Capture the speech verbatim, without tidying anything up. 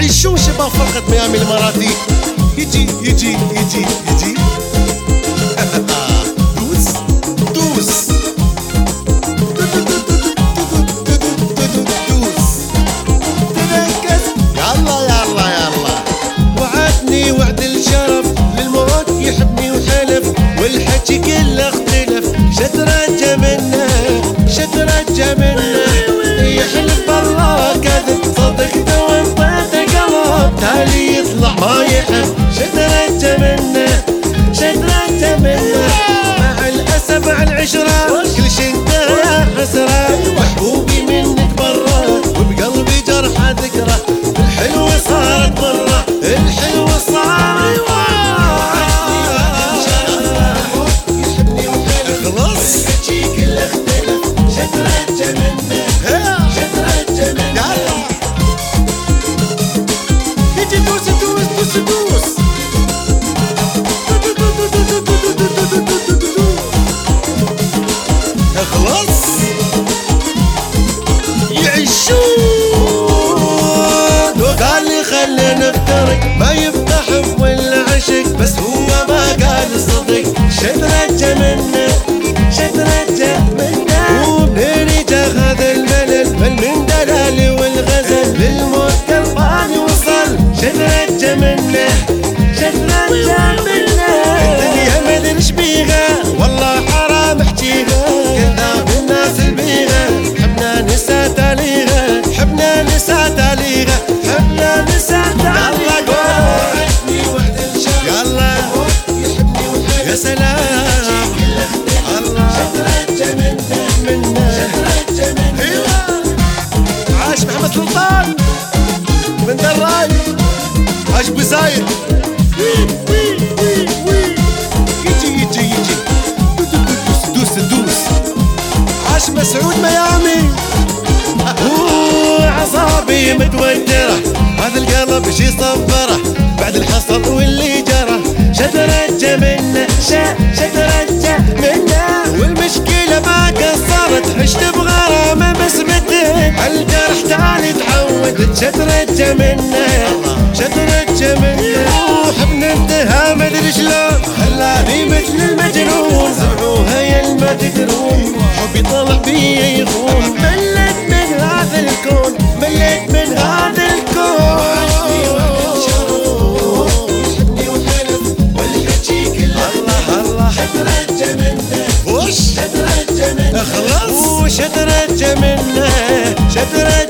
يعيشون شباب فرقة ميامي الإماراتي. يجي يجي يجي يجي دوس دوس يلا يلا يلا. وعدني وعد الشرف للموت يحبني وحلف، والحكي كله اختلف، شترجى منه شترجى منه، يحلف بالله كذب صدقته وانطيته قلب، تالي يطلع ما يحب، شترجى منه شترجى منه. مع الاسف على العشره كل شي انتهى يا حسره، محبوبي منك برا وبقلبي جرحه ذكره، الحلوه صارت مره الحلوه صارت يحبني وحلف، خلاص الحكي كله اختلف، شترجى منه شترجى منه. يجي دوس دوس دوس دوس خلاص يعيشون. وقال لي خلينا نفترق، ما يبقى حب ولا عشق، بس هو ما قال الصدق، شترجى منه شترجى منه. ومنين جا هذا الملل، بل من دلالي والغزل، للموت قلباني وصل، شترجى منه شترجى منه. الدنيا ما ادري ايش بيها والله حرام احكيها، كذاب الناس البيغا، حبنا نسا تاليها حبنا نسا تاليها حبنا نسا تاليها. وعدني وعد الشرف يلا يحبني وحلف، يا سلام الله شترجى منه منه شترجى منه. عاش محمد سلطان من دراي، عاش بزايد يجي يجي يجي دوس دوس دوس. عاش مسعود ميامي وعصابي متوترة، هذا القلب شي صبره بعد الحصل واللي جرى، شترجى منه شترجى منه. والمشكلة ما قصرت، عشت بغرامة بس متت، عالجرح تالي تعودت، شترجى منه شترجى منه. وحبنا انتهى مدري شلون، خلاني مثل المجنون، سمعوها يا ما تدرون، حبي طلع بيا يخون، مليت من هذا الكون مليت من هذا الكون. يحبني وحلف والحكي كله الله الله، شترجى منه وش شترجى منه خلاص، وشترجى منه شترجى